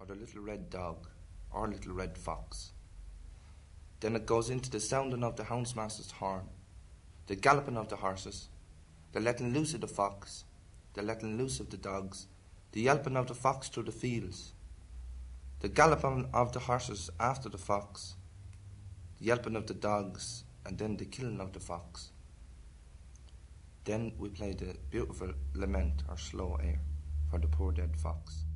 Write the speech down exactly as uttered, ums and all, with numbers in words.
the little red dog or little red fox. Then it goes into the sounding of the houndsmaster's horn, the galloping of the horses, the letting loose of the fox, the letting loose of the dogs, the yelping of the fox through the fields, the galloping of the horses after the fox, the yelping of the dogs, and then the killing of the fox. Then we play the beautiful lament or slow air for the poor dead fox.